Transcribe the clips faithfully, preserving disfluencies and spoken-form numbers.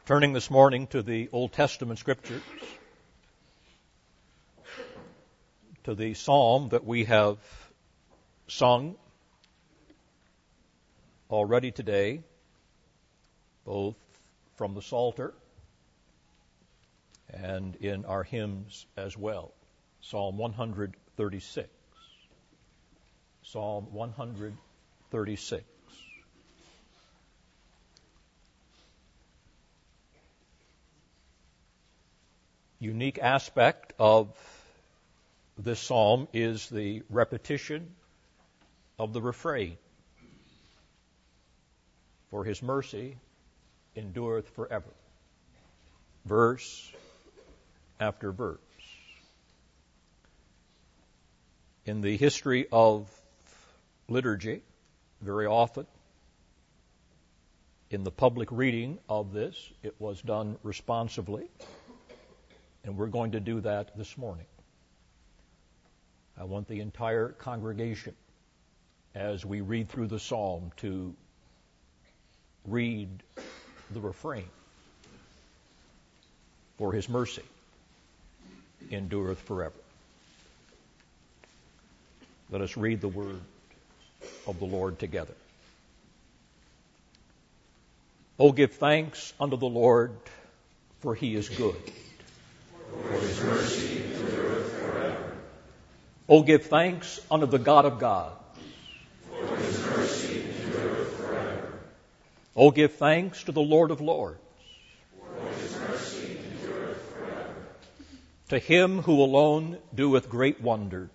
Turning this morning to the Old Testament Scriptures, to the psalm that we have sung already today, both from the Psalter and in our hymns as well. Psalm one thirty-six. Psalm one thirty-six. Unique aspect of this psalm is the repetition of the refrain. For his mercy endureth forever. Verse after verse. In the history of liturgy, very often, in the public reading of this, it was done responsively. And we're going to do that this morning. I want the entire congregation, as we read through the psalm, to read the refrain. For his mercy endureth forever. Let us read the word of the Lord together. O give thanks unto the Lord, for he is good. For his mercy endureth forever. O give thanks unto the God of gods. For his mercy endureth forever. O give thanks to the Lord of lords. For his mercy endureth forever. To him who alone doeth great wonders.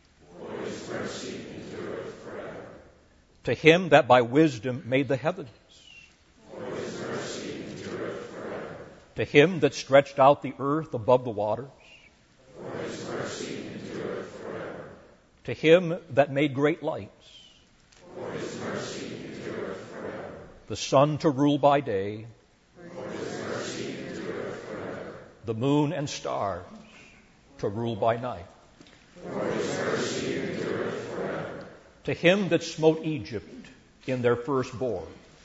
For his mercy endureth forever. To him that by wisdom made the heavens. For his mercy endureth forever. To him that stretched out the earth above the waters. For his mercy endureth forever. To him that made great lights. For his mercy endureth forever. The sun to rule by day. For his mercy endureth forever. The moon and stars to rule by night. For his mercy endureth forever. To him that smote Egypt in their firstborn.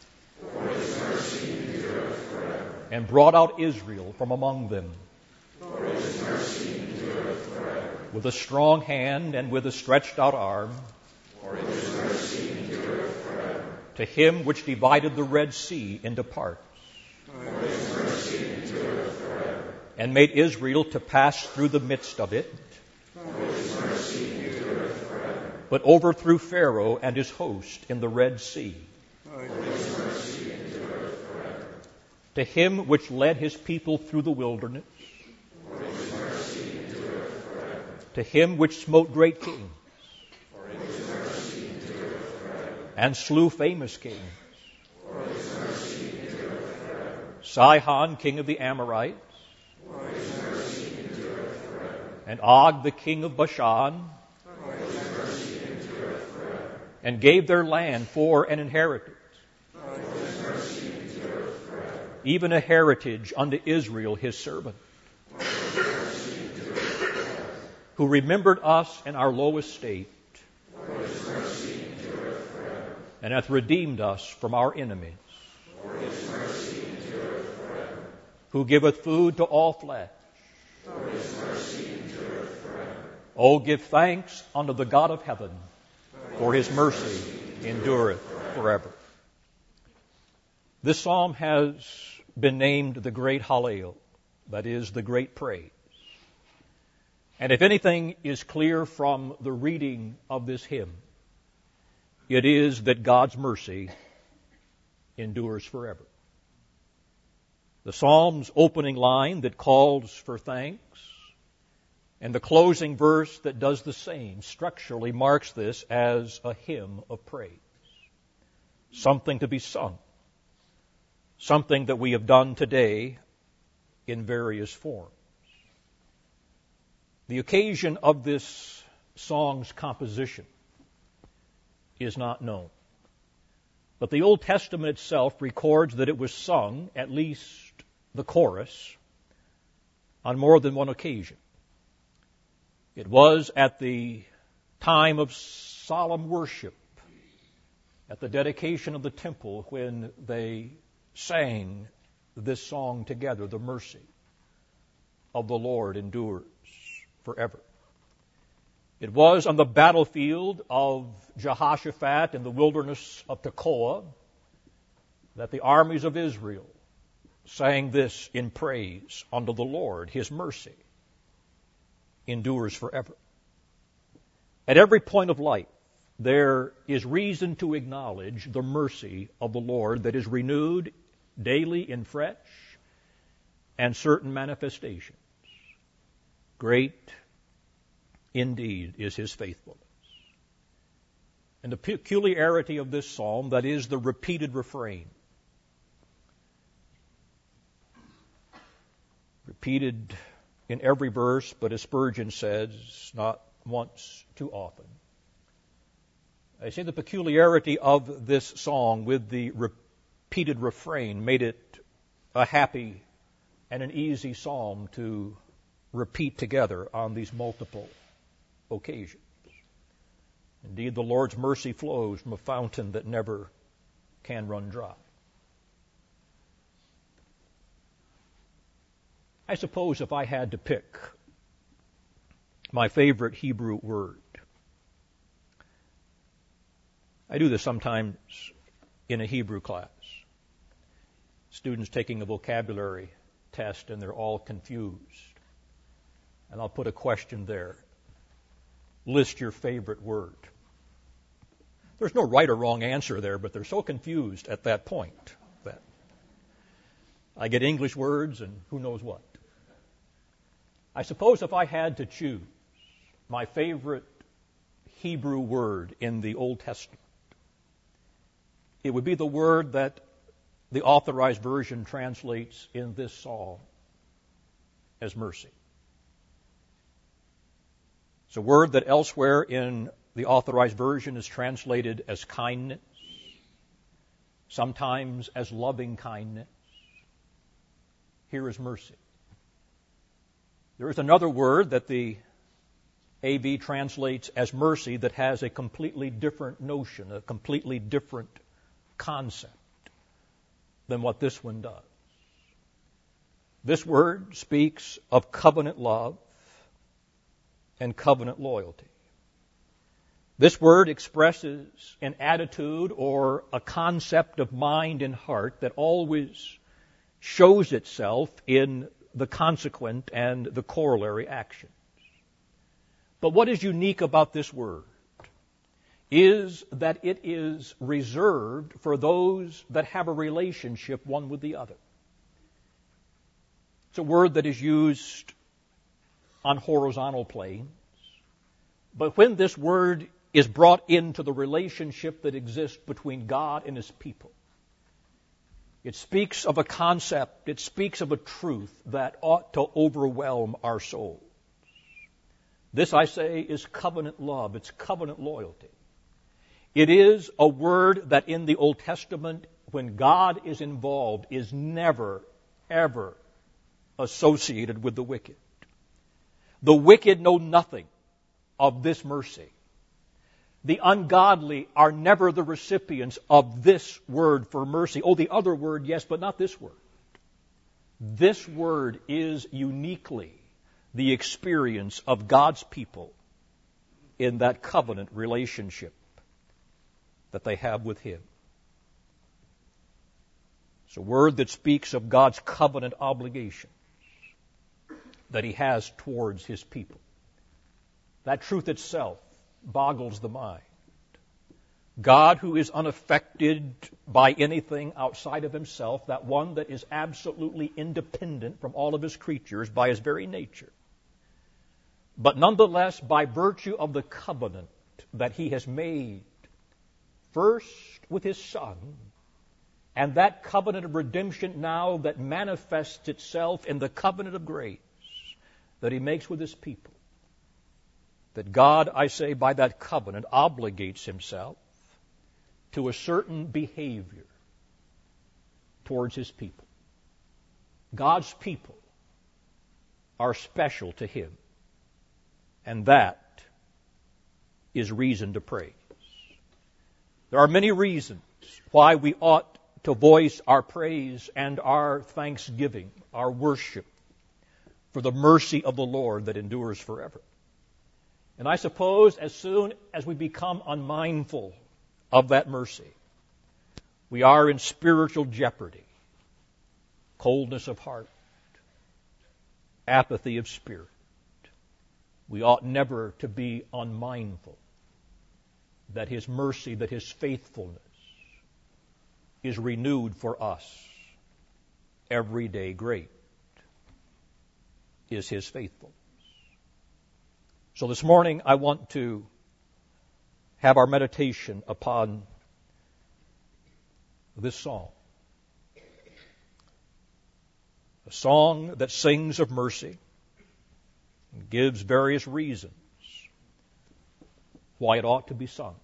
For his mercy endureth forever. And brought out Israel from among them. For his mercy endureth forever. With a strong hand and with a stretched out arm. For his mercy endureth forever. To him which divided the Red Sea into parts. For his mercy endureth forever. And made Israel to pass through the midst of it. For his mercy endureth forever. But overthrew Pharaoh and his host in the Red Sea. For his mercy endureth forever. To him which led his people through the wilderness. For his mercy endureth forever. To him which smote great kings. For his mercy endureth forever. And slew famous kings. For his mercy endureth forever. Sihon, king of the Amorites. For his mercy endureth forever. And Og, the king of Bashan. For his mercy endureth forever. And gave their land for an inheritance. For his mercy endureth forever. Even a heritage unto Israel his servant. For his mercy endureth forever. Who remembered us in our low estate. For his mercy endureth forever. And hath redeemed us from our enemies. For his mercy endureth forever. Who giveth food to all flesh. For his mercy endureth forever. O give thanks unto the God of heaven, for his mercy endureth forever. This psalm has been named the Great Hallel, that is, the Great Praise. And if anything is clear from the reading of this hymn, it is that God's mercy endures forever. The psalm's opening line that calls for thanks and the closing verse that does the same structurally marks this as a hymn of praise. Something to be sung. Something that we have done today in various forms. The occasion of this song's composition is not known. But the Old Testament itself records that it was sung, at least the chorus, on more than one occasion. It was at the time of solemn worship, at the dedication of the temple, when they sang this song together, the mercy of the Lord endures forever. It was on the battlefield of Jehoshaphat in the wilderness of Tekoa that the armies of Israel sang this in praise unto the Lord. His mercy endures forever. At every point of life, there is reason to acknowledge the mercy of the Lord that is renewed daily in fresh and certain manifestations. Great indeed is his faithfulness. And the peculiarity of this psalm, that is the repeated refrain. Repeated in every verse, but as Spurgeon says, not once too often. I say the peculiarity of this song with the repeated refrain made it a happy and an easy psalm to repeat together on these multiple occasions. Indeed, the Lord's mercy flows from a fountain that never can run dry. I suppose if I had to pick my favorite Hebrew word, I do this sometimes in a Hebrew class. Students taking a vocabulary test and they're all confused. And I'll put a question there. List your favorite word. There's no right or wrong answer there, but they're so confused at that point that I get English words and who knows what. I suppose if I had to choose my favorite Hebrew word in the Old Testament, it would be the word that the Authorized Version translates in this psalm as mercy. It's a word that elsewhere in the Authorized Version is translated as kindness, sometimes as loving kindness. Here is mercy. There is another word that the A V translates as mercy that has a completely different notion, a completely different concept than what this one does. This word speaks of covenant love and covenant loyalty. This word expresses an attitude or a concept of mind and heart that always shows itself in the consequent and the corollary actions. But what is unique about this word is that it is reserved for those that have a relationship one with the other. It's a word that is used on horizontal planes, but when this word is brought into the relationship that exists between God and His people, it speaks of a concept, it speaks of a truth that ought to overwhelm our souls. This, I say, is covenant love. It's covenant loyalty. It is a word that in the Old Testament, when God is involved, is never, ever associated with the wicked. The wicked know nothing of this mercy. The ungodly are never the recipients of this word for mercy. Oh, the other word, yes, but not this word. This word is uniquely the experience of God's people in that covenant relationship that they have with Him. It's a word that speaks of God's covenant obligations that He has towards His people. That truth itself boggles the mind. God, who is unaffected by anything outside of Himself, that one that is absolutely independent from all of His creatures by His very nature, but nonetheless by virtue of the covenant that He has made, first with His Son, and that covenant of redemption now that manifests itself in the covenant of grace that He makes with His people. That God, I say, by that covenant obligates Himself to a certain behavior towards His people. God's people are special to Him, and that is reason to praise. There are many reasons why we ought to voice our praise and our thanksgiving, our worship for the mercy of the Lord that endures forever. And I suppose as soon as we become unmindful of that mercy, we are in spiritual jeopardy, coldness of heart, apathy of spirit. We ought never to be unmindful that His mercy, that His faithfulness is renewed for us every day. Great is His faithfulness. So this morning I want to have our meditation upon this song. A song that sings of mercy and gives various reasons why it ought to be sung.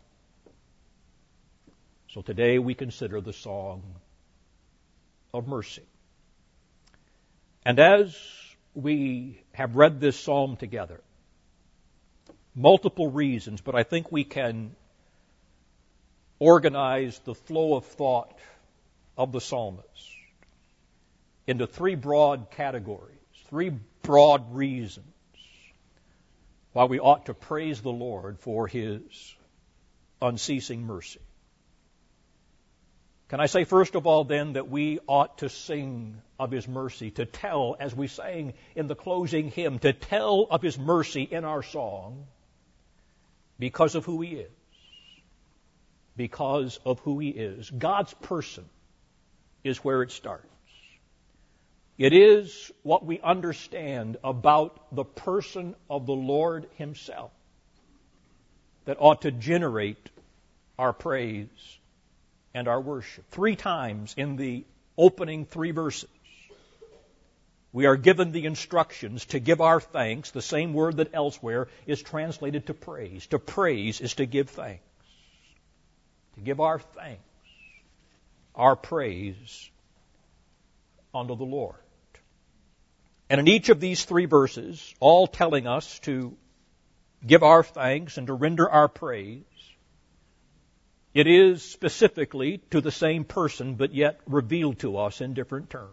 So today we consider the song of mercy. And as we have read this psalm together, multiple reasons, but I think we can organize the flow of thought of the psalmist into three broad categories, three broad reasons why we ought to praise the Lord for His unceasing mercy. Can I say first of all then that we ought to sing of His mercy, to tell, as we sang in the closing hymn, to tell of His mercy in our song because of who He is. Because of who He is. God's person is where it starts. It is what we understand about the person of the Lord Himself that ought to generate our praise and our worship. Three times in the opening three verses, we are given the instructions to give our thanks, the same word that elsewhere is translated to praise. To praise is to give thanks. To give our thanks, our praise unto the Lord. And in each of these three verses, all telling us to give our thanks and to render our praise, it is specifically to the same person, but yet revealed to us in different terms.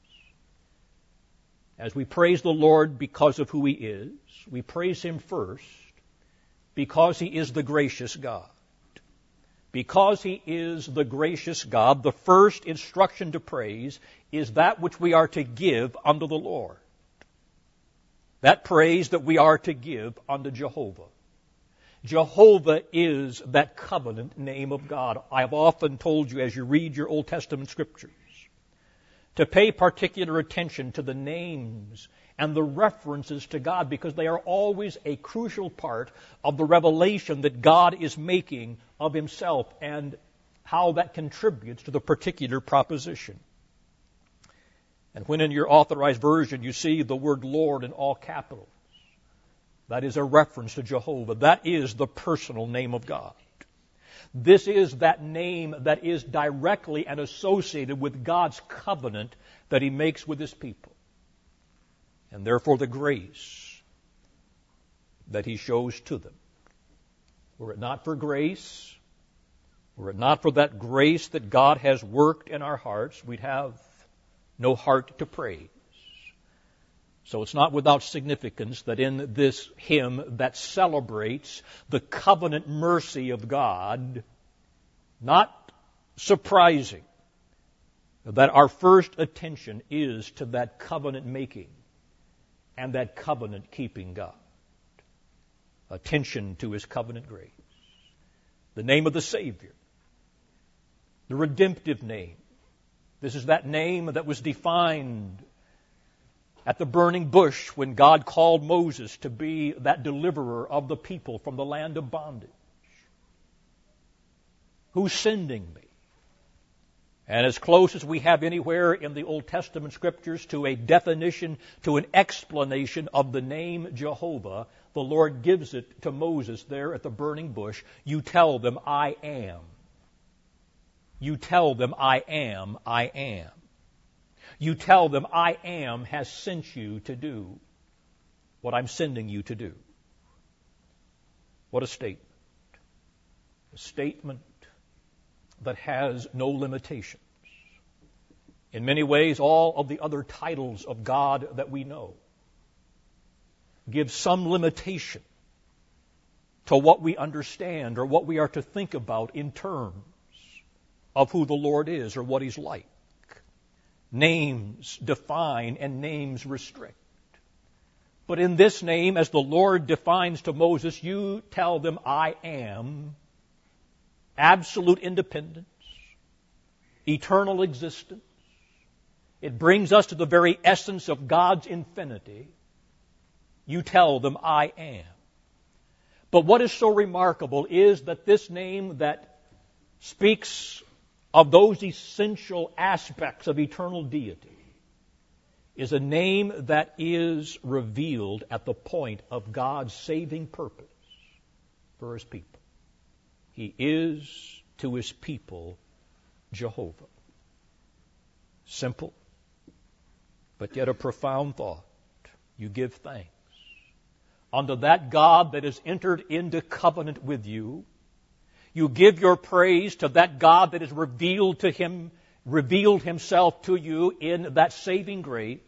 As we praise the Lord because of who He is, we praise Him first because He is the gracious God. Because He is the gracious God, the first instruction to praise is that which we are to give unto the Lord. That praise that we are to give unto Jehovah. Jehovah is that covenant name of God. I have often told you as you read your Old Testament scriptures to pay particular attention to the names and the references to God because they are always a crucial part of the revelation that God is making of Himself and how that contributes to the particular proposition. And when in your authorized version you see the word Lord in all capitals, that is a reference to Jehovah. That is the personal name of God. This is that name that is directly and associated with God's covenant that He makes with His people. And therefore the grace that He shows to them. Were it not for grace, were it not for that grace that God has worked in our hearts, we'd have no heart to praise. So it's not without significance that in this hymn that celebrates the covenant mercy of God, not surprising that our first attention is to that covenant making and that covenant keeping God. Attention to His covenant grace. The name of the Savior. The redemptive name. This is that name that was defined at the burning bush when God called Moses to be that deliverer of the people from the land of bondage. Who's sending me? And as close as we have anywhere in the Old Testament scriptures to a definition, to an explanation of the name Jehovah, the Lord gives it to Moses there at the burning bush. You tell them, I am. You tell them, I am, I am. You tell them, I am has sent you to do what I'm sending you to do. What a statement. A statement that has no limitations. In many ways, all of the other titles of God that we know give some limitation to what we understand or what we are to think about in terms of who the Lord is or what He's like. Names define and names restrict. But in this name, as the Lord defines to Moses, you tell them, I am, absolute independence, eternal existence. It brings us to the very essence of God's infinity. You tell them, I am. But what is so remarkable is that this name that speaks of those essential aspects of eternal deity is a name that is revealed at the point of God's saving purpose for His people. He is to His people Jehovah. Simple, but yet a profound thought. You give thanks unto that God that has entered into covenant with you. You give your praise to that God that has revealed to him, revealed Himself to you in that saving grace.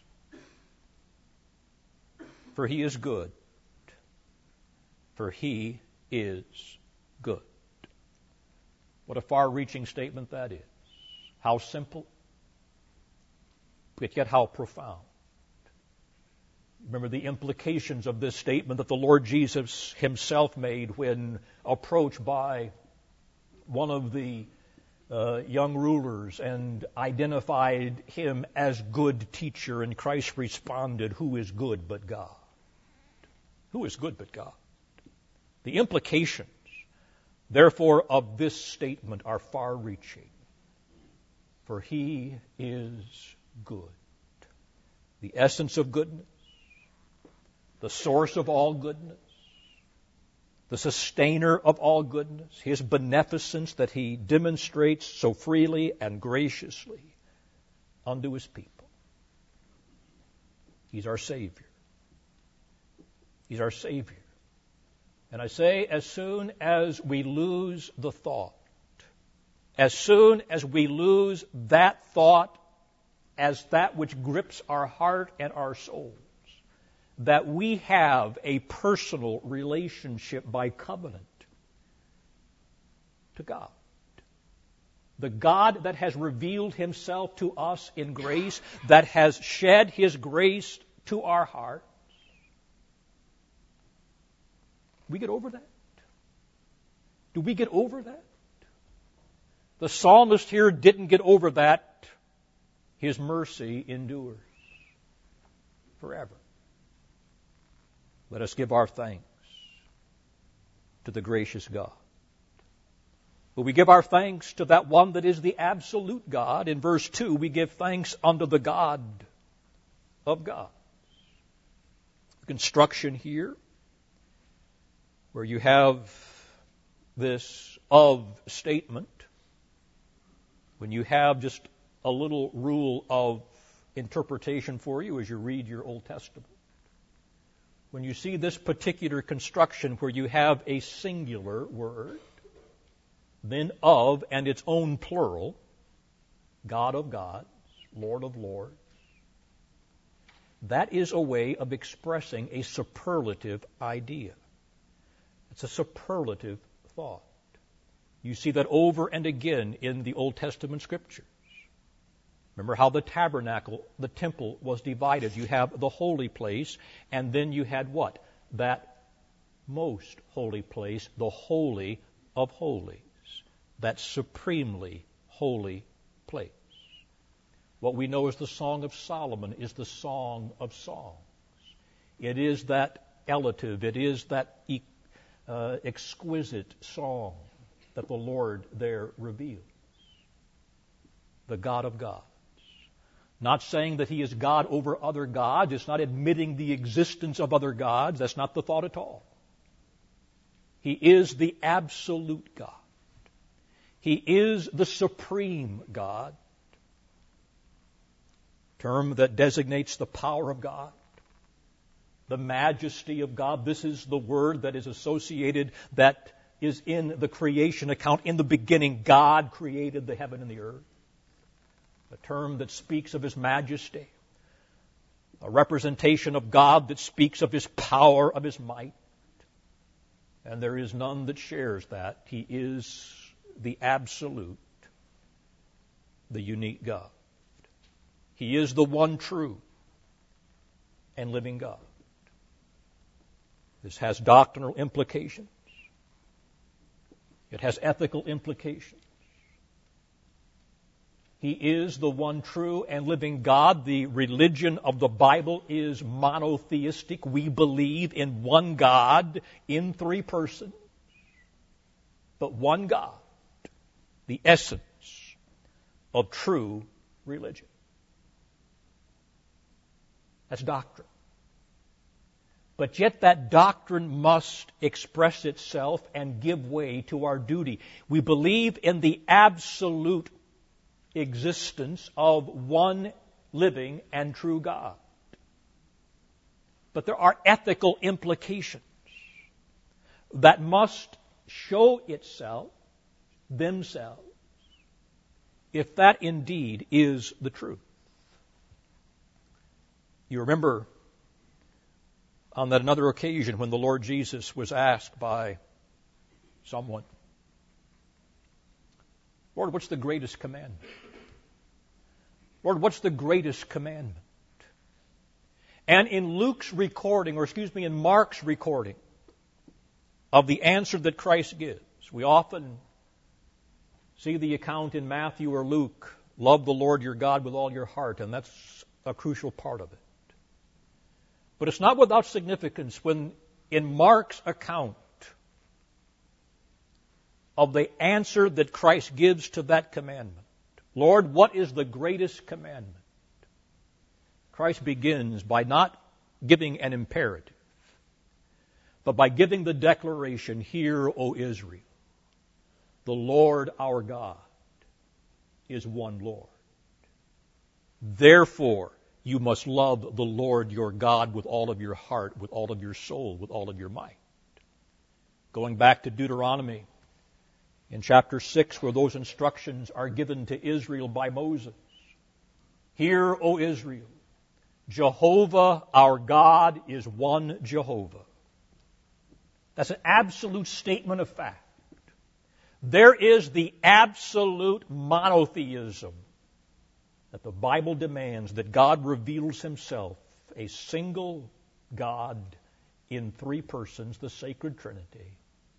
For He is good. For He is good. What a far-reaching statement that is. How simple, but yet how profound. Remember the implications of this statement that the Lord Jesus Himself made when approached by one of the uh, young rulers and identified Him as good teacher, and Christ responded, who is good but God? Who is good but God? The implications, therefore, of this statement are far-reaching. For He is good. The essence of goodness, the source of all goodness, the sustainer of all goodness, His beneficence that He demonstrates so freely and graciously unto His people. He's our Savior. He's our Savior. And I say, as soon as we lose the thought, as soon as we lose that thought as that which grips our heart and our souls, that we have a personal relationship by covenant to God. The God that has revealed Himself to us in grace, that has shed His grace to our hearts. We get over that? Do we get over that? The psalmist here didn't get over that. His mercy endures forever. Let us give our thanks to the gracious God. But we give our thanks to that one that is the absolute God. In verse two, we give thanks unto the God of gods. The construction here, where you have this of statement, when you have just a little rule of interpretation for you as you read your Old Testament. When you see this particular construction where you have a singular word, then of and its own plural, God of gods, Lord of lords, that is a way of expressing a superlative idea. It's a superlative thought. You see that over and again in the Old Testament Scriptures. Remember how the tabernacle, the temple, was divided. You have the holy place, and then you had what? That most holy place, the Holy of Holies. That supremely holy place. What we know as the Song of Solomon is the Song of Songs. It is that elative, it is that uh, exquisite song that the Lord there reveals. The God of gods. Not saying that He is God over other gods. It's not admitting the existence of other gods. That's not the thought at all. He is the absolute God. He is the supreme God. Term that designates the power of God, the majesty of God. This is the word that is associated, that is in the creation account. In the beginning, God created the heaven and the earth. a term that speaks of His majesty, a representation of God that speaks of His power, of His might. And there is none that shares that. He is the absolute, the unique God. He is the one true and living God. This has doctrinal implications. It has ethical implications. He is the one true and living God. The religion of the Bible is monotheistic. We believe in one God in three persons, but one God, the essence of true religion. That's doctrine. But yet that doctrine must express itself and give way to our duty. We believe in the absolute existence of one living and true God. But there are ethical implications that must show itself, themselves, if that indeed is the truth. You remember on that another occasion when the Lord Jesus was asked by someone, Lord, what's the greatest commandment? Lord, what's the greatest commandment? And in Luke's recording, or excuse me, in Mark's recording of the answer that Christ gives, we often see the account in Matthew or Luke, love the Lord your God with all your heart, and that's a crucial part of it. But it's not without significance when in Mark's account of the answer that Christ gives to that commandment, Lord, what is the greatest commandment? Christ begins by not giving an imperative, but by giving the declaration, Hear, O Israel, the Lord our God is one Lord. Therefore, you must love the Lord your God with all of your heart, with all of your soul, with all of your might. Going back to Deuteronomy in chapter six, where those instructions are given to Israel by Moses. Hear, O Israel, Jehovah our God is one Jehovah. That's an absolute statement of fact. There is the absolute monotheism that the Bible demands, that God reveals Himself, a single God in three persons, the sacred Trinity.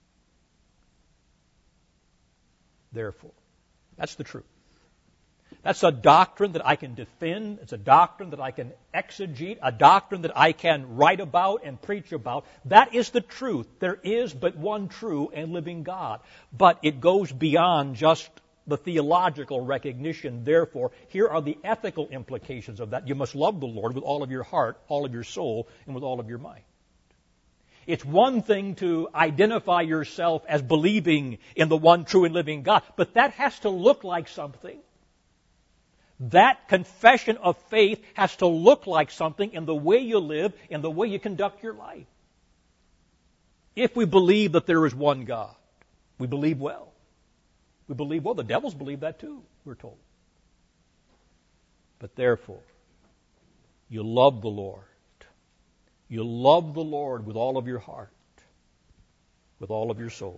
Therefore, that's the truth. That's a doctrine that I can defend. It's a doctrine that I can exegete, a doctrine that I can write about and preach about. That is the truth. There is but one true and living God. But it goes beyond just the theological recognition. Therefore, here are the ethical implications of that. You must love the Lord with all of your heart, all of your soul, and with all of your might. It's one thing to identify yourself as believing in the one true and living God, but that has to look like something. That confession of faith has to look like something in the way you live, in the way you conduct your life. If we believe that there is one God, we believe well. We believe well. The devils believe that too, we're told. But therefore, you love the Lord. You love the Lord with all of your heart, with all of your soul.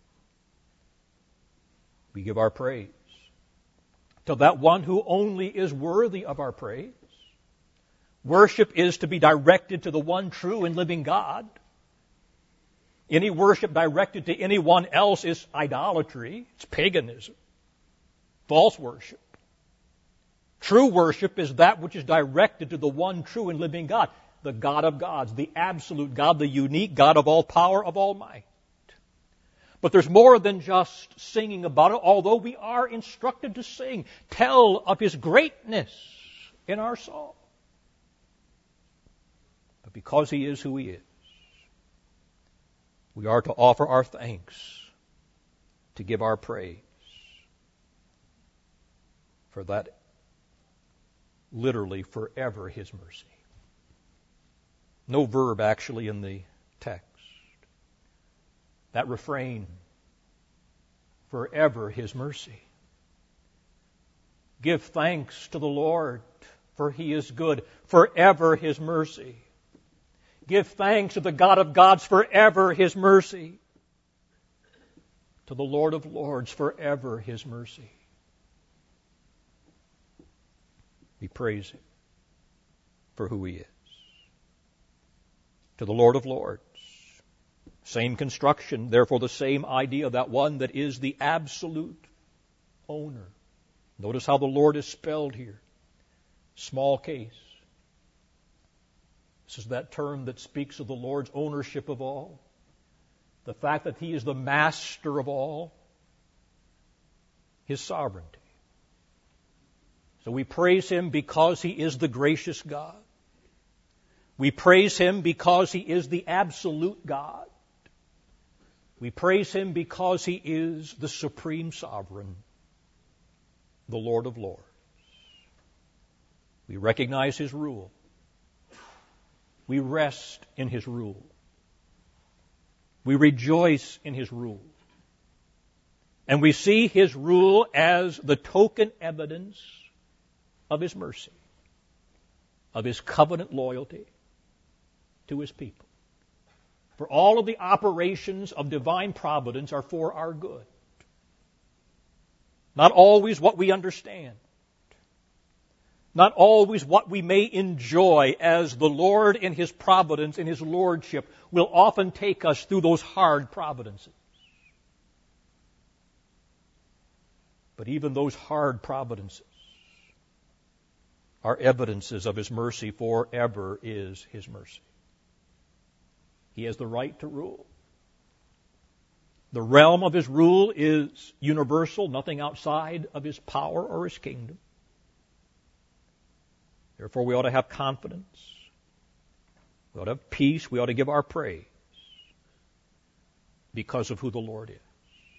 We give our praise to that one who only is worthy of our praise. Worship is to be directed to the one true and living God. Any worship directed to anyone else is idolatry. It's paganism. False worship. True worship is that which is directed to the one true and living God, the God of gods, the absolute God, the unique God of all power, of all might. But there's more than just singing about it, although we are instructed to sing, tell of His greatness in our song. But because He is who He is, we are to offer our thanks, to give our praise for that literally forever His mercy. No verb actually in the text. That refrain, forever His mercy. Give thanks to the Lord, for He is good, forever His mercy. Give thanks to the God of gods, forever His mercy. To the Lord of lords, forever His mercy. We praise Him for who He is. To the Lord of lords, same construction, therefore the same idea, that one that is the absolute owner. Notice how the Lord is spelled here. Small case. This is that term that speaks of the Lord's ownership of all. The fact that He is the master of all. His sovereignty. So we praise Him because He is the gracious God. We praise Him because He is the absolute God. We praise Him because He is the supreme sovereign, the Lord of lords. We recognize His rule. We rest in His rule. We rejoice in His rule. And we see His rule as the token evidence of His mercy, of His covenant loyalty to His people. For all of the operations of divine providence are for our good. Not always what we understand. Not always what we may enjoy, as the Lord in His providence, in His lordship, will often take us through those hard providences. But even those hard providences are evidences of His mercy. Forever is His mercy. He has the right to rule. The realm of His rule is universal, nothing outside of His power or His kingdom. Therefore, we ought to have confidence. We ought to have peace. We ought to give our praise because of who the Lord is.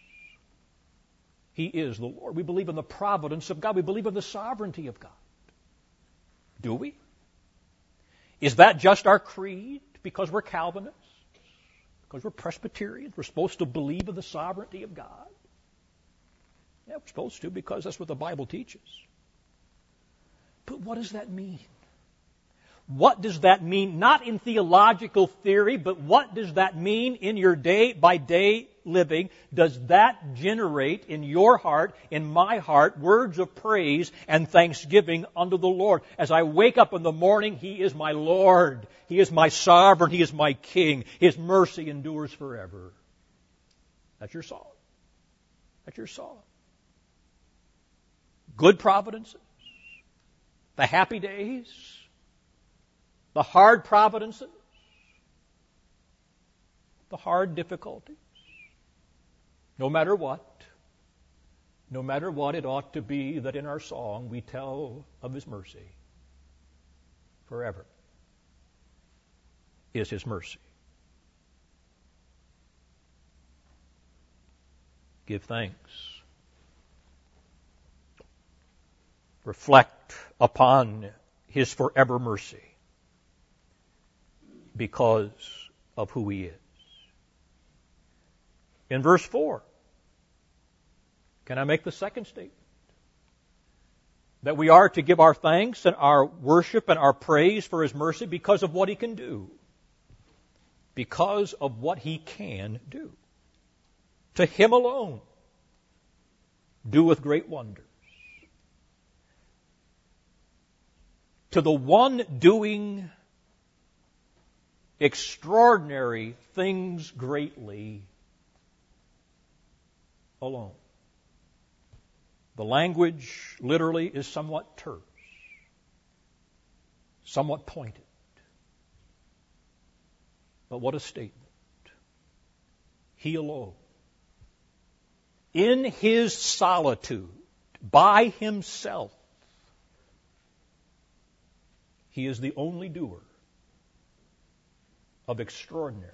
He is the Lord. We believe in the providence of God. We believe in the sovereignty of God. Do we? Is that just our creed because we're Calvinists? Because we're Presbyterians? We're supposed to believe in the sovereignty of God? Yeah, we're supposed to, because that's what the Bible teaches. But what does that mean? What does that mean? Not in theological theory, but what does that mean in your day-by-day living? Does that generate in your heart, in my heart, words of praise and thanksgiving unto the Lord? As I wake up in the morning, He is my Lord. He is my sovereign. He is my King. His mercy endures forever. That's your song. That's your song. Good providences. The happy days, the hard providences, the hard difficulties. No matter what, no matter what, it ought to be that in our song we tell of His mercy. Forever is His mercy. Give thanks. Reflect upon His forever mercy because of who He is. In verse four, can I make the second statement? That we are to give our thanks and our worship and our praise for His mercy because of what He can do. Because of what He can do. To Him alone doeth great wonders. To the one doing extraordinary things greatly alone. The language literally is somewhat terse, somewhat pointed. But what a statement. He alone, in His solitude, by Himself, He is the only doer of extraordinary,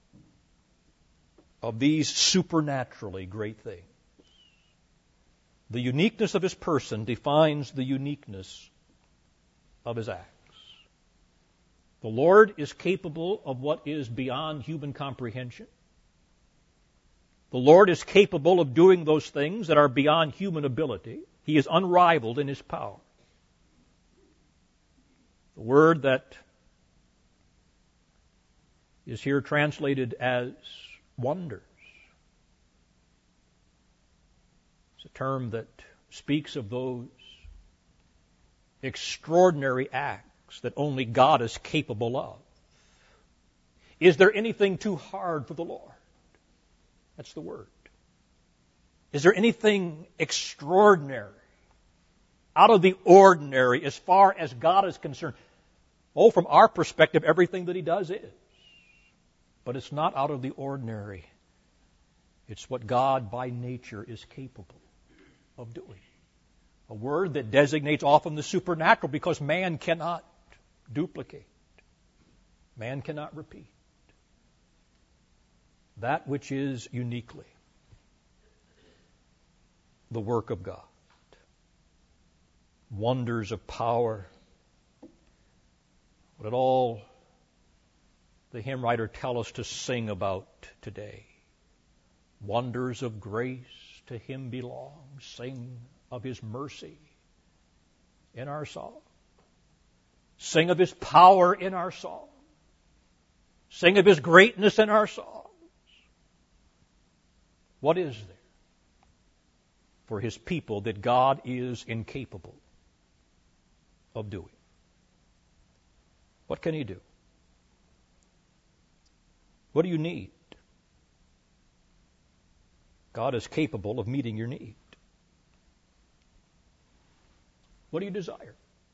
of these supernaturally great things. The uniqueness of His person defines the uniqueness of His acts. The Lord is capable of what is beyond human comprehension. The Lord is capable of doing those things that are beyond human ability. He is unrivaled in His power. The word that is here translated as wonders. It's a term that speaks of those extraordinary acts that only God is capable of. Is there anything too hard for the Lord? That's the word. Is there anything extraordinary, out of the ordinary as far as God is concerned? Oh, from our perspective, everything that He does is. But it's not out of the ordinary. It's what God by nature is capable of doing. A word that designates often the supernatural because man cannot duplicate. Man cannot repeat. That which is uniquely the work of God. Wonders of power. What did all the hymn writer tell us to sing about today? Wonders of grace to Him belong. Sing of His mercy in our song. Sing of His power in our song. Sing of His greatness in our songs. What is there for His people that God is incapable of doing? What can He do? What do you need? God is capable of meeting your need. What do you desire?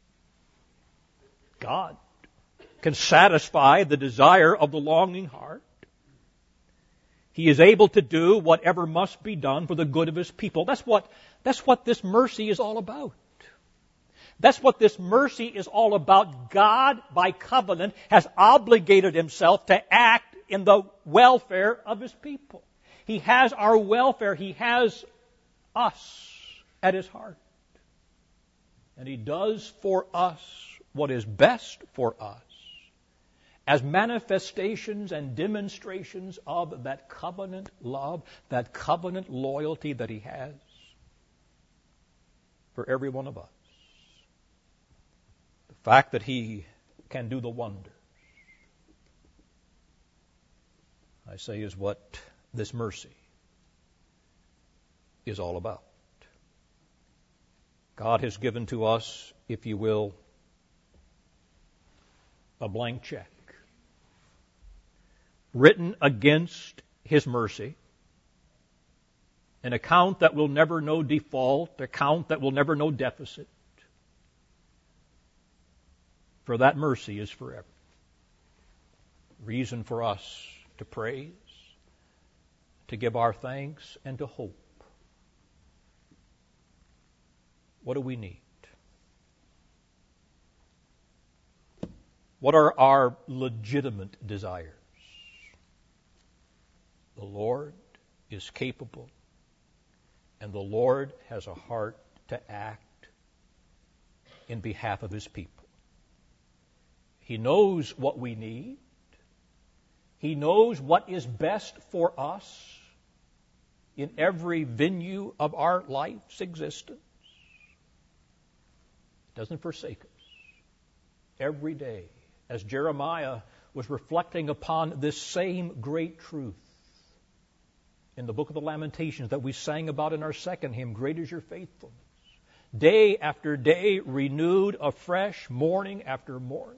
God can satisfy the desire of the longing heart. He is able to do whatever must be done for the good of His people. That's what, that's what this mercy is all about. That's what this mercy is all about. God, by covenant, has obligated Himself to act in the welfare of His people. He has our welfare. He has us at His heart. And He does for us what is best for us as manifestations and demonstrations of that covenant love, that covenant loyalty that He has for every one of us. The fact that He can do the wonders, I say, is what this mercy is all about. God has given to us, if you will, a blank check written against His mercy, an account that will never know default, an account that will never know deficit. For that mercy is forever. Reason for us to praise, to give our thanks, and to hope. What do we need? What are our legitimate desires? The Lord is capable, and the Lord has a heart to act in behalf of His people. He knows what we need. He knows what is best for us in every venue of our life's existence. He doesn't forsake us. Every day, as Jeremiah was reflecting upon this same great truth in the book of the Lamentations that we sang about in our second hymn, Great is Your Faithfulness. Day after day, renewed afresh, morning after morning.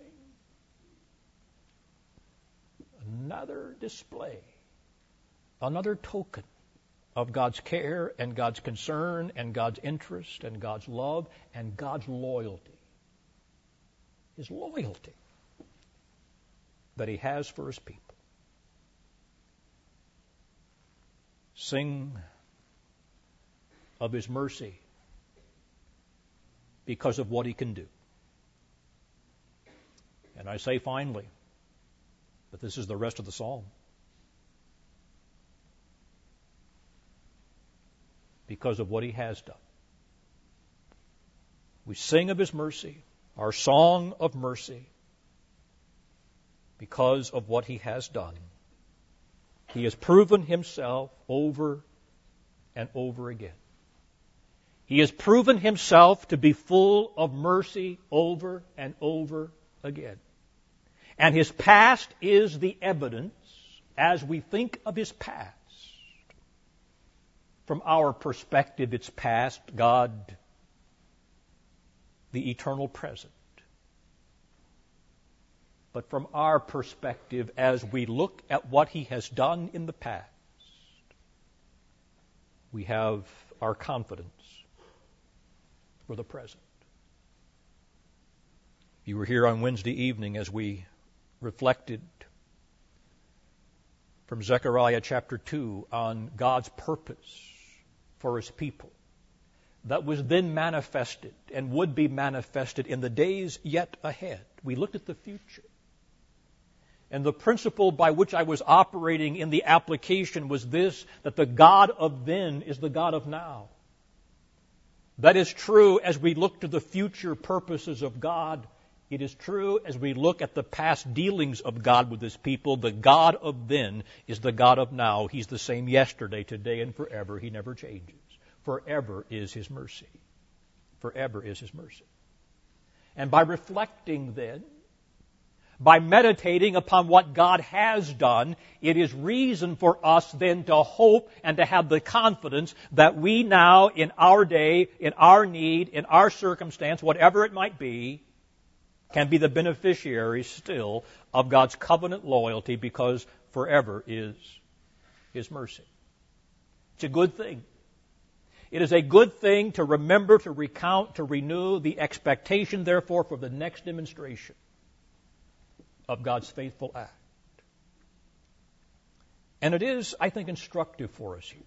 Another display, another token of God's care and God's concern and God's interest and God's love and God's loyalty. His loyalty that He has for His people. Sing of His mercy because of what He can do. And I say finally, but this is the rest of the psalm. Because of what He has done. We sing of His mercy, our song of mercy, because of what He has done. He has proven Himself over and over again. He has proven himself to be full of mercy over and over again. And his past is the evidence as we think of his past. From our perspective, it's past, God, the eternal present. But from our perspective, as we look at what he has done in the past, we have our confidence for the present. You were here on Wednesday evening as we reflected from Zechariah chapter two on God's purpose for his people that was then manifested and would be manifested in the days yet ahead. We looked at the future. And the principle by which I was operating in the application was this, that the God of then is the God of now. That is true as we look to the future purposes of God. It is true as we look at the past dealings of God with his people. The God of then is the God of now. He's the same yesterday, today, and forever. He never changes. Forever is his mercy. Forever is his mercy. And by reflecting then, by meditating upon what God has done, it is reason for us then to hope and to have the confidence that we now, in our day, in our need, in our circumstance, whatever it might be, can be the beneficiaries still of God's covenant loyalty, because forever is his mercy. It's a good thing. It is a good thing to remember, to recount, to renew the expectation, therefore, for the next demonstration of God's faithful act. And it is, I think, instructive for us here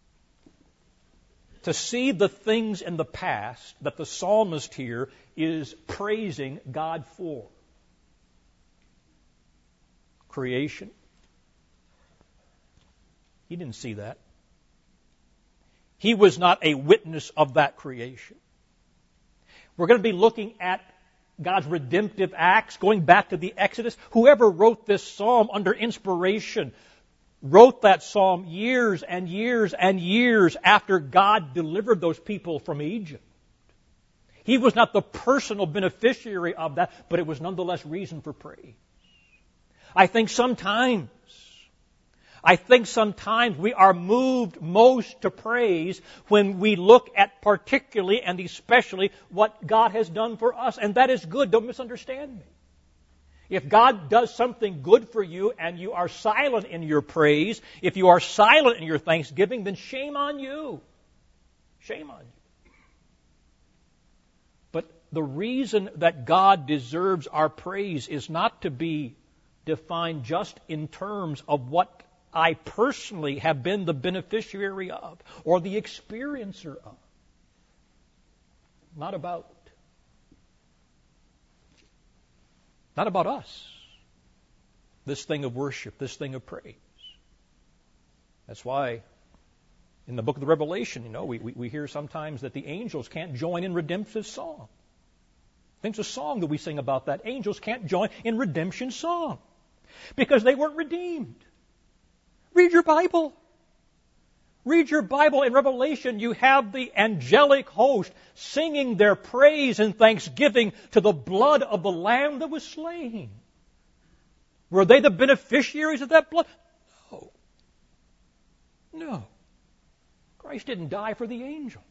to see the things in the past that the psalmist here is praising God for. Creation. He didn't see that. He was not a witness of that creation. We're going to be looking at God's redemptive acts, going back to the Exodus. Whoever wrote this psalm under inspiration wrote that psalm years and years and years after God delivered those people from Egypt. He was not the personal beneficiary of that, but it was nonetheless reason for praise. I think sometimes, I think sometimes we are moved most to praise when we look at particularly and especially what God has done for us. And that is good. Don't misunderstand me. If God does something good for you and you are silent in your praise, if you are silent in your thanksgiving, then shame on you. Shame on you. But the reason that God deserves our praise is not to be defined just in terms of what I personally have been the beneficiary of or the experiencer of. Not about Not about us. This thing of worship, this thing of praise. That's why in the book of the Revelation, you know, we, we, we hear sometimes that the angels can't join in redemptive song. I think it's a song that we sing about that. Angels can't join in redemption song because they weren't redeemed. Read your Bible. Read your Bible. In Revelation, you have the angelic host singing their praise and thanksgiving to the blood of the Lamb that was slain. Were they the beneficiaries of that blood? No. No. Christ didn't die for the angels.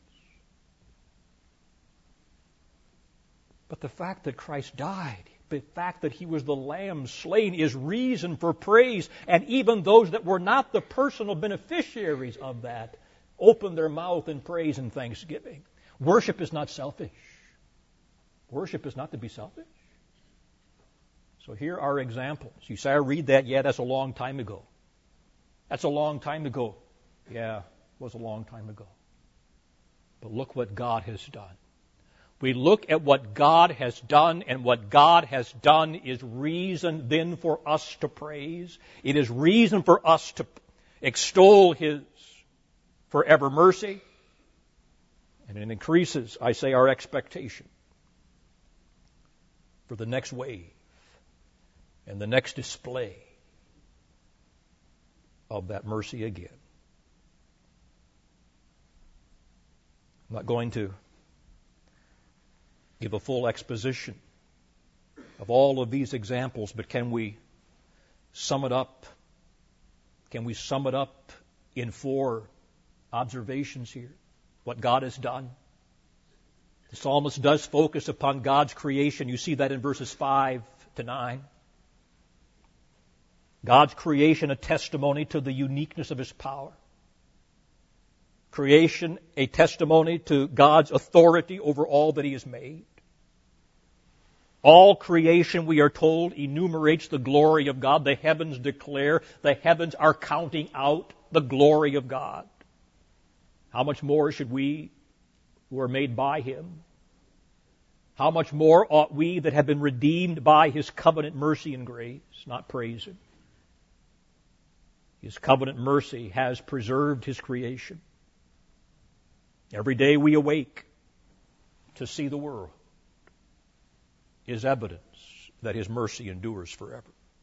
But the fact that Christ died, the fact that he was the Lamb slain is reason for praise. And even those that were not the personal beneficiaries of that opened their mouth in praise and thanksgiving. Worship is not selfish. Worship is not to be selfish. So here are examples. You say, I read that, yeah, that's a long time ago. That's a long time ago. Yeah, it was a long time ago. But look what God has done. We look at what God has done, and what God has done is reason then for us to praise. It is reason for us to extol his forever mercy. And it increases, I say, our expectation for the next wave and the next display of that mercy again. I'm not going to give a full exposition of all of these examples, but can we sum it up? Can we sum it up in four observations here? What God has done. The psalmist does focus upon God's creation. You see that in verses five to nine. God's creation, a testimony to the uniqueness of His power. Creation, a testimony to God's authority over all that He has made. All creation, we are told, enumerates the glory of God. The heavens declare, the heavens are counting out the glory of God. How much more should we, who are made by Him, how much more ought we that have been redeemed by His covenant mercy and grace not praise Him? His covenant mercy has preserved His creation. Every day we awake to see the world is evidence that His mercy endures forever.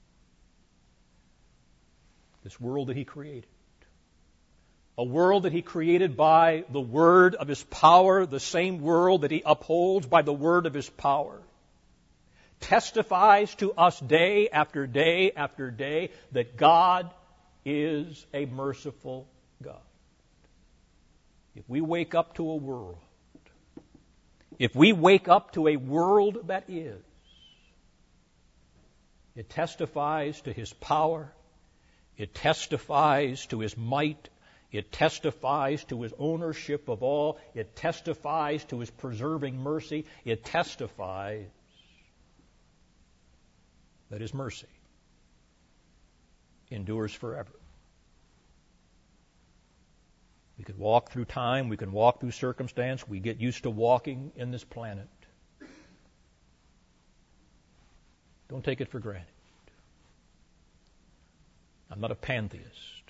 This world that He created, a world that He created by the word of His power, the same world that He upholds by the word of His power, testifies to us day after day after day that God is a merciful God. If we wake up to a world, if we wake up to a world that is, it testifies to His power, it testifies to His might, it testifies to His ownership of all, it testifies to His preserving mercy, it testifies that His mercy endures forever. We could walk through time, we can walk through circumstance, we get used to walking in this planet. Don't take it for granted. I'm not a pantheist.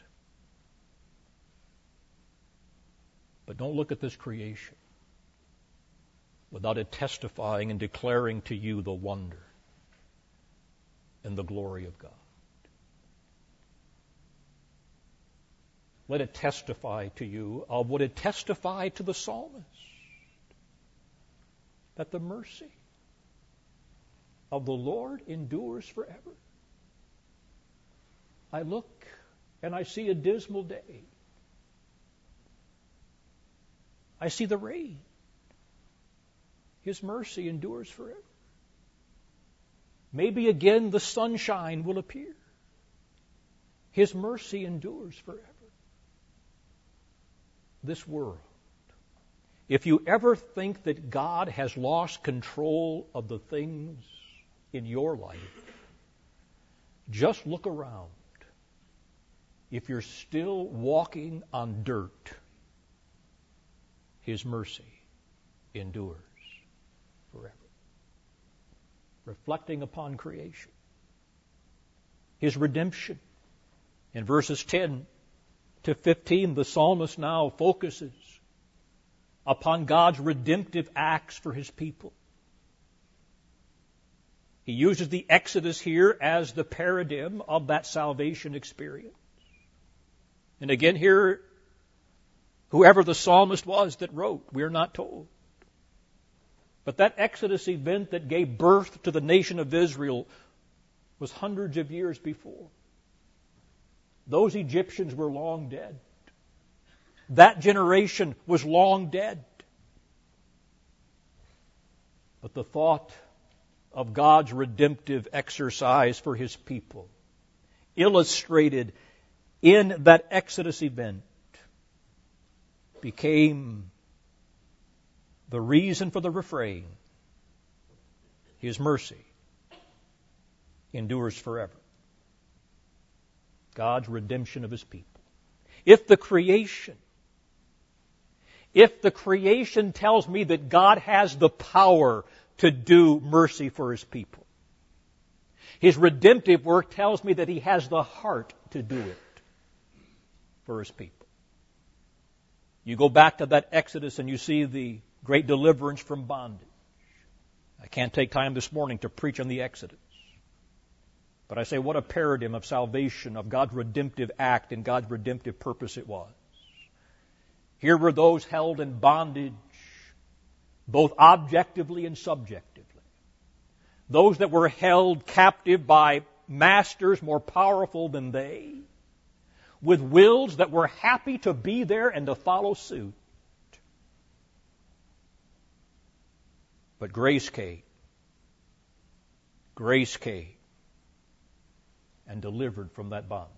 But don't look at this creation without it testifying and declaring to you the wonder and the glory of God. Let it testify to you of what it testified to the psalmist, that the mercy of the Lord endures forever. I look and I see a dismal day. I see the rain. His mercy endures forever. Maybe again the sunshine will appear. His mercy endures forever. This world, if you ever think that God has lost control of the things in your life, just look around. If you're still walking on dirt, His mercy endures forever. Reflecting upon creation, His redemption. In verses ten to fifteen, the psalmist now focuses upon God's redemptive acts for His people. He uses the Exodus here as the paradigm of that salvation experience. And again here, whoever the psalmist was that wrote, we are not told. But that Exodus event that gave birth to the nation of Israel was hundreds of years before. Those Egyptians were long dead. That generation was long dead. But the thought of God's redemptive exercise for His people, illustrated in that Exodus event, became the reason for the refrain, His mercy endures forever. God's redemption of His people. If the creation, if the creation tells me that God has the power to do mercy for His people, His redemptive work tells me that He has the heart to do it for His people. You go back to that Exodus and you see the great deliverance from bondage. I can't take time this morning to preach on the Exodus. But I say, what a paradigm of salvation, of God's redemptive act and God's redemptive purpose it was. Here were those held in bondage both objectively and subjectively. Those that were held captive by masters more powerful than they, with wills that were happy to be there and to follow suit. But grace came. Grace came and delivered from that bondage.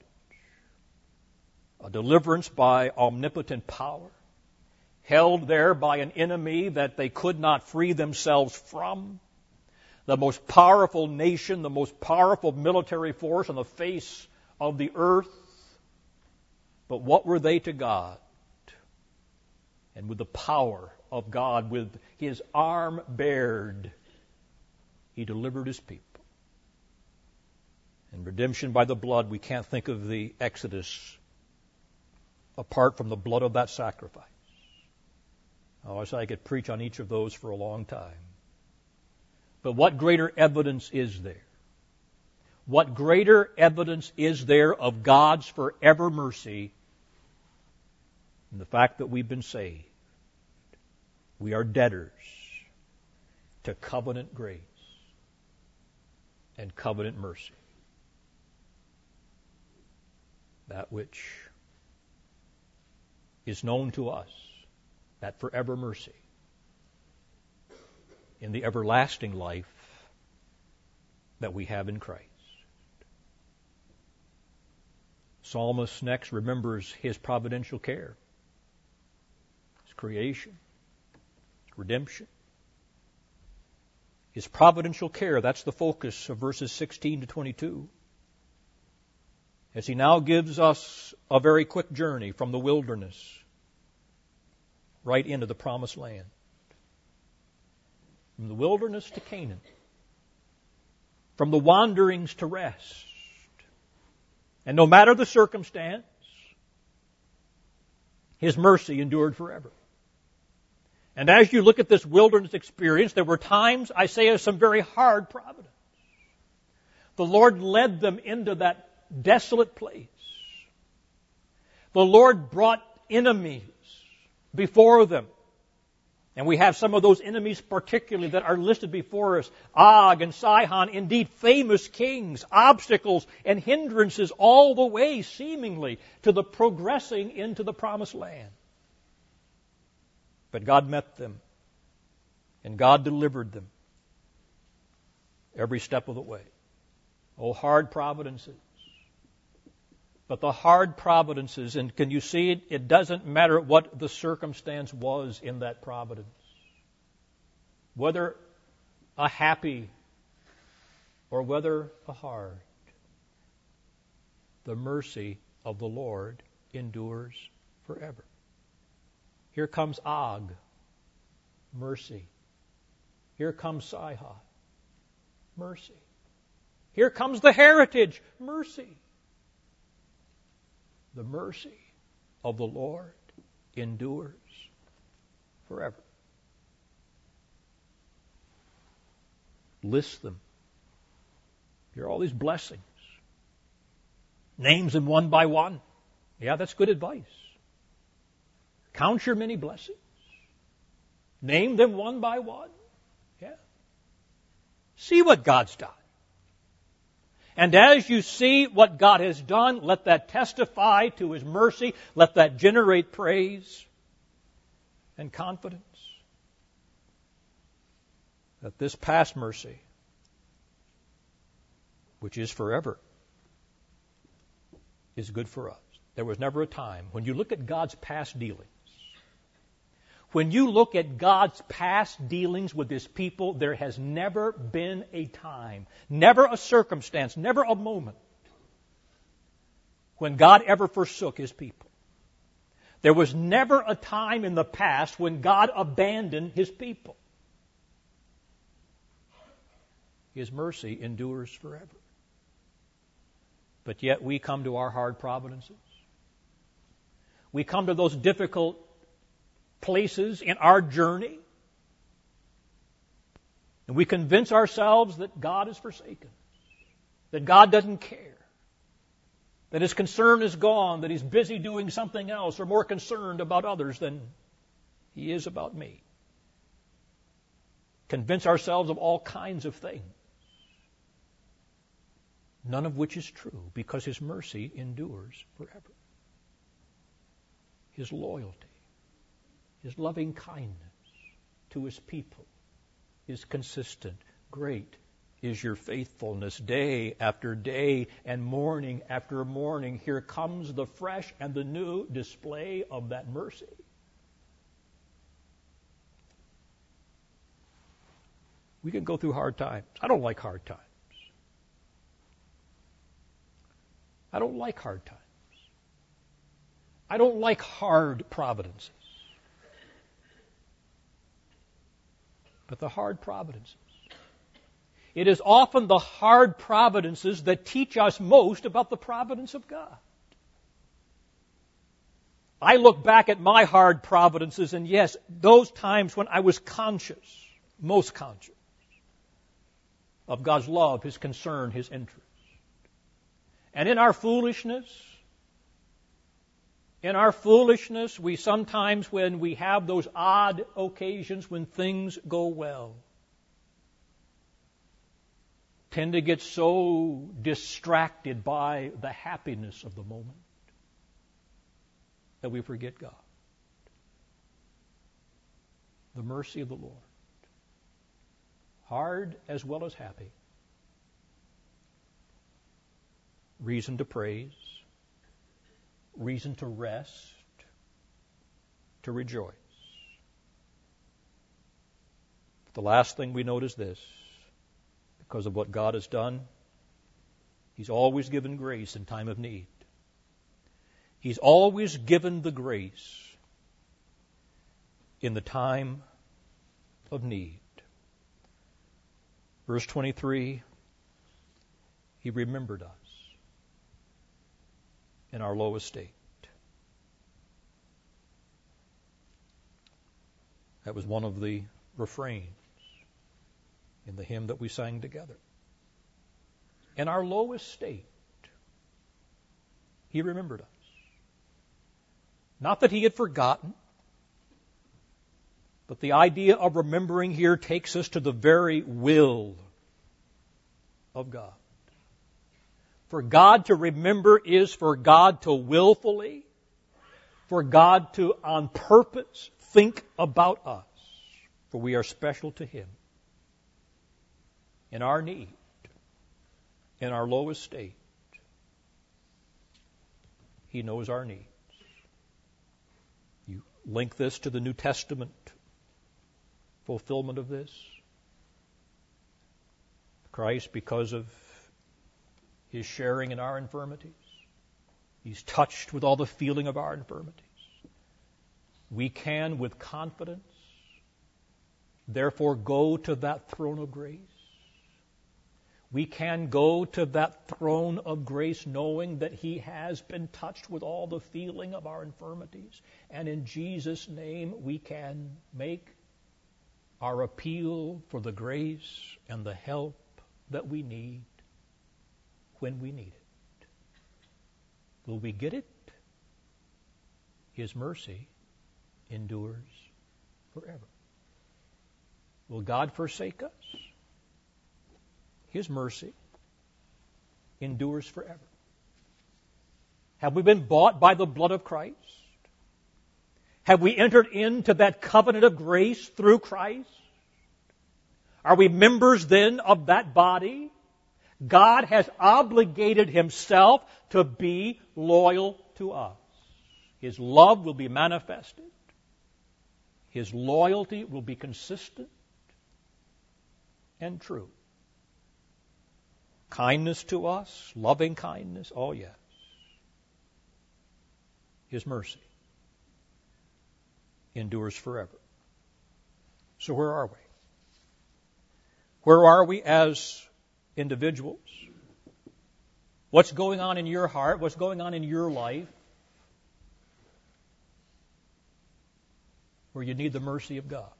A deliverance by omnipotent power, held there by an enemy that they could not free themselves from, the most powerful nation, the most powerful military force on the face of the earth. But what were they to God? And with the power of God, with his arm bared, he delivered his people. And redemption by the blood, we can't think of the Exodus apart from the blood of that sacrifice. Oh, I say I could preach on each of those for a long time. But what greater evidence is there? What greater evidence is there of God's forever mercy than the fact that we've been saved? We are debtors to covenant grace and covenant mercy. That which is known to us, that forever mercy, in the everlasting life that we have in Christ. Psalmist next remembers his providential care, his creation, his redemption. His providential care, that's the focus of verses sixteen to twenty-two. As he now gives us a very quick journey from the wilderness right into the promised land. From the wilderness to Canaan. From the wanderings to rest. And no matter the circumstance, his mercy endured forever. And as you look at this wilderness experience, there were times, I say, of some very hard providence. The Lord led them into that desolate place. The Lord brought enemies before them. And we have some of those enemies particularly that are listed before us. Og and Sihon, indeed famous kings, obstacles and hindrances all the way seemingly to the progressing into the promised land. But God met them and God delivered them every step of the way. Oh, hard providences. But the hard providences, and can you see it? It doesn't matter what the circumstance was in that providence. Whether a happy or whether a hard. The mercy of the Lord endures forever. Here comes Og, mercy. Here comes Sihon, mercy. Here comes the heritage, mercy. The mercy of the Lord endures forever. List them. Here are all these blessings. Names them one by one. Yeah, that's good advice. Count your many blessings. Name them one by one. Yeah. See what God's done. And as you see what God has done, let that testify to his mercy. Let that generate praise and confidence that this past mercy, which is forever, is good for us. There was never a time, when you look at God's past dealings, when you look at God's past dealings with his people, there has never been a time, never a circumstance, never a moment when God ever forsook his people. There was never a time in the past when God abandoned his people. His mercy endures forever. But yet we come to our hard providences. We come to those difficult places in our journey, and we convince ourselves that God is forsaken, that God doesn't care, that his concern is gone, that he's busy doing something else or more concerned about others than he is about me. convince ourselves of all kinds of things, none of which is true, because His mercy endures forever. His loyalty, His loving kindness to His people is consistent. Great is your faithfulness. Day after day and morning after morning, here comes the fresh and the new display of that mercy. We can go through hard times. I don't like hard times. I don't like hard times. I don't like hard providences. But the hard providences, it is often the hard providences that teach us most about the providence of God. I look back at my hard providences, and yes, those times when I was conscious, most conscious, of God's love, His concern, His interest. And in our foolishness, in our foolishness, we sometimes, when we have those odd occasions when things go well, tend to get so distracted by the happiness of the moment that we forget God. The mercy of the Lord. Hard as well as happy. Reason to praise. Reason to rest. To rejoice. The last thing we note is this. Because of what God has done, He's always given grace in time of need. He's always given the grace in the time of need. Verse twenty-three, He remembered us in our low estate. That was one of the refrains in the hymn that we sang together. In our low estate, He remembered us. Not that He had forgotten, but the idea of remembering here takes us to the very will of God. For God to remember is for God to willfully, for God to on purpose think about us, for we are special to Him. In our need, in our low estate, He knows our needs. You link this to the New Testament fulfillment of this. Christ, because of His sharing in our infirmities, He's touched with all the feeling of our infirmities. We can, with confidence, therefore go to that throne of grace. We can go to that throne of grace knowing that He has been touched with all the feeling of our infirmities. And in Jesus' name we can make our appeal for the grace and the help that we need when we need it. Will we get it? His mercy endures forever. Will God forsake us? His mercy endures forever. Have we been bought by the blood of Christ? Have we entered into that covenant of grace through Christ? Are we members then of that body? God has obligated Himself to be loyal to us. His love will be manifested. His loyalty will be consistent and true. Kindness to us, loving kindness, oh yes. His mercy endures forever. So where are we? Where are we as individuals? What's going on in your heart? What's going on in your life where you need the mercy of God?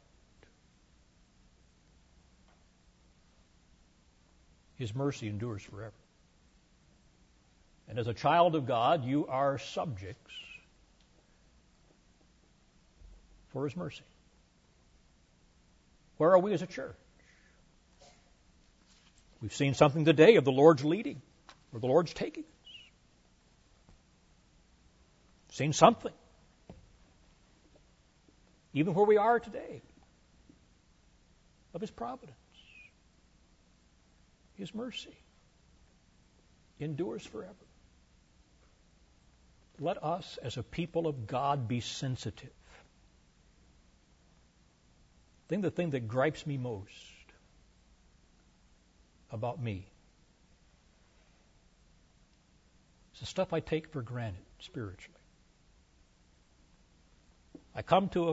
His mercy endures forever. And as a child of God, you are subjects for His mercy. Where are we as a church? We've seen something today of the Lord's leading, where the Lord's taking us. Seen something. Even where we are today, of His providence. His mercy endures forever. Let us, as a people of God, be sensitive. I think the thing that gripes me most about me is the stuff I take for granted spiritually. I come to a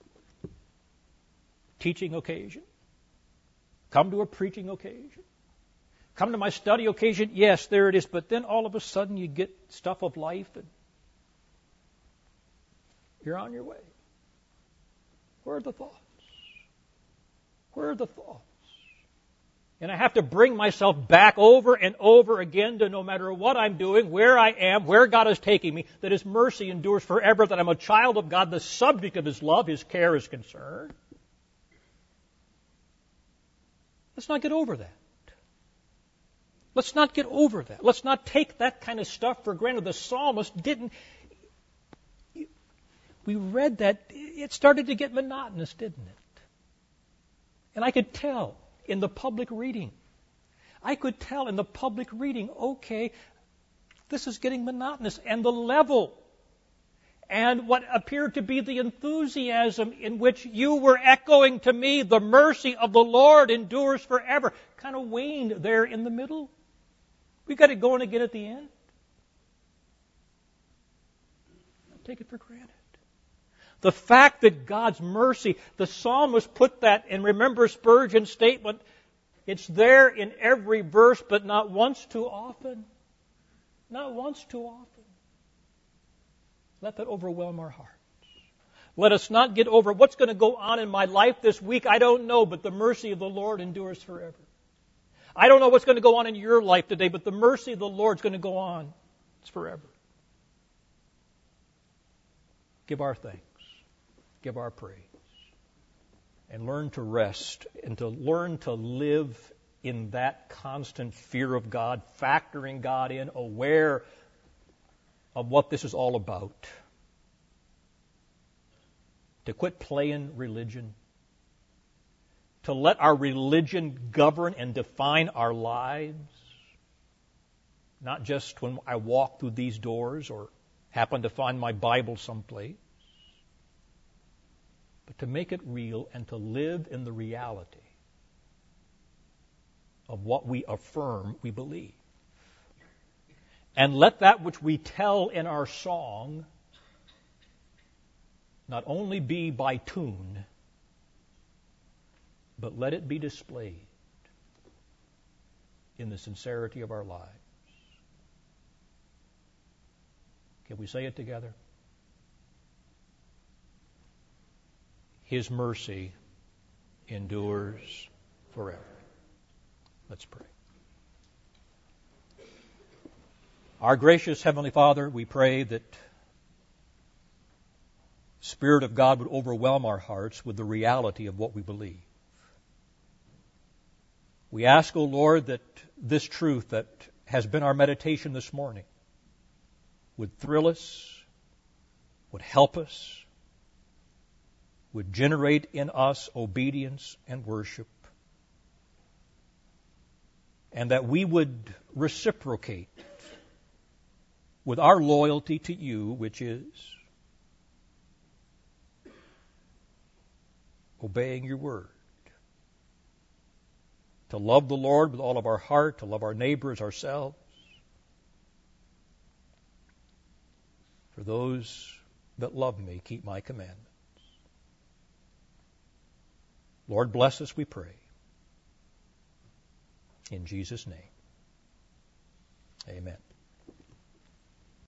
teaching occasion, come to a preaching occasion, come to my study occasion, yes, there it is, but then all of a sudden you get stuff of life and you're on your way. Where are the thoughts? Where are the thoughts? And I have to bring myself back over and over again to no matter what I'm doing, where I am, where God is taking me, that His mercy endures forever, that I'm a child of God, the subject of His love, His care, His concern. Let's not get over that. Let's not get over that. Let's not take that kind of stuff for granted. The psalmist didn't. We read that. It started to get monotonous, didn't it? And I could tell in the public reading. I could tell in the public reading, okay, this is getting monotonous. And the level and what appeared to be the enthusiasm in which you were echoing to me, the mercy of the Lord endures forever, kind of waned there in the middle. We got it going again at the end. Don't take it for granted. The fact that God's mercy, the psalmist put that, and remember Spurgeon's statement, it's there in every verse, but not once too often. Not once too often. Let that overwhelm our hearts. Let us not get over what's going to go on in my life this week. I don't know, but the mercy of the Lord endures forever. I don't know what's going to go on in your life today, but the mercy of the Lord is going to go on. It's forever. Give our thanks. Give our praise. And learn to rest and to learn to live in that constant fear of God, factoring God in, aware of what this is all about. To quit playing religion. To let our religion govern and define our lives. Not just when I walk through these doors or happen to find my Bible someplace. But to make it real and to live in the reality of what we affirm we believe. And let that which we tell in our song not only be by tune, but let it be displayed in the sincerity of our lives. Can we say it together? His mercy endures forever. Let's pray. Our gracious Heavenly Father, we pray that the Spirit of God would overwhelm our hearts with the reality of what we believe. We ask, O Lord, that this truth that has been our meditation this morning would thrill us, would help us, would generate in us obedience and worship, and that we would reciprocate with our loyalty to you, which is obeying your word. To love the Lord with all of our heart, to love our neighbors, ourselves. For those that love me, keep my commandments. Lord, bless us, we pray. In Jesus' name, amen.